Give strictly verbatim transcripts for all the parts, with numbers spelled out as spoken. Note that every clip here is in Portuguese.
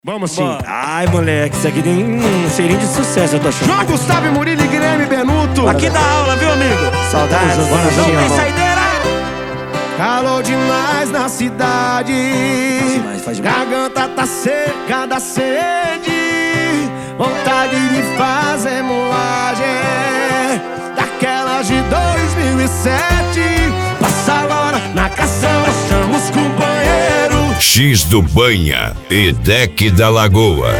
Vamos sim. Bora. Ai, moleque, isso aqui tem um cheirinho de sucesso, eu tô achando. João Gustavo, Murilo e Guilherme Benuto. Aqui dá aula, viu, amigo? Saudades, Não bora, tem João. saideira. Calor demais na cidade. Demais, faz demais. Garganta tá seca da sede. Vontade de fazer moagem daquelas de dois mil e sete. Passa agora na caçamba, chama os companheiros. X do Banha e Deck da Lagoa.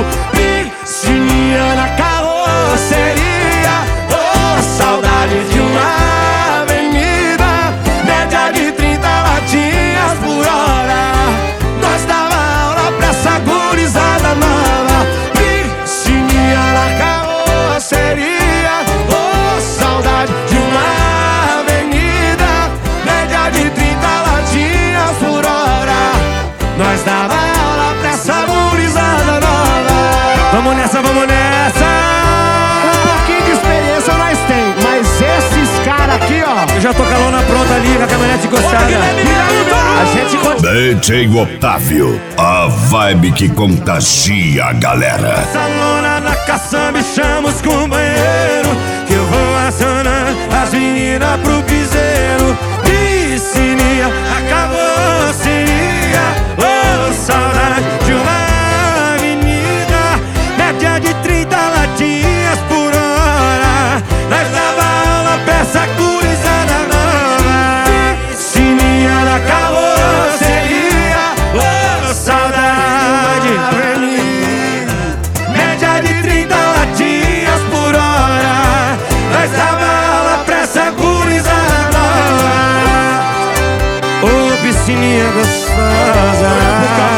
Piscininha na carroceria. Oh, saudade de uma avenida. Média de trinta latinhas por hora. Nós dava aula pra essa gurizada nova. Piscininha na carroceria. Oh, saudade de uma avenida. Média de trinta latinhas por hora. Nós dava aula pra essa gurizada nova. Vamos nessa, vamos nessa! Um pouquinho de experiência nós tem, mas esses caras aqui, ó. Eu já tô com a lona pronta ali, com a caminhonete encostada. A gente continua. D J Otávio, a vibe que contagia a galera. Essa lona na caçamba e chama os companheiros, que eu vou acionar as meninas pro piseiro. Piscininha, acabou, seria. Oh, saudade de uma avenida. Média de trinta latinhas por hora. Nós dava aula pra essa gurizada nova. Piscininha na carroceria. Oh, saudade de uma avenida. Média de trinta latinhas por hora. Nós dava aula pra essa gurizada nova. Ô, piscininha gostosa.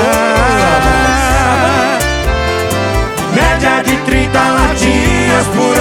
Média de trinta latinhas por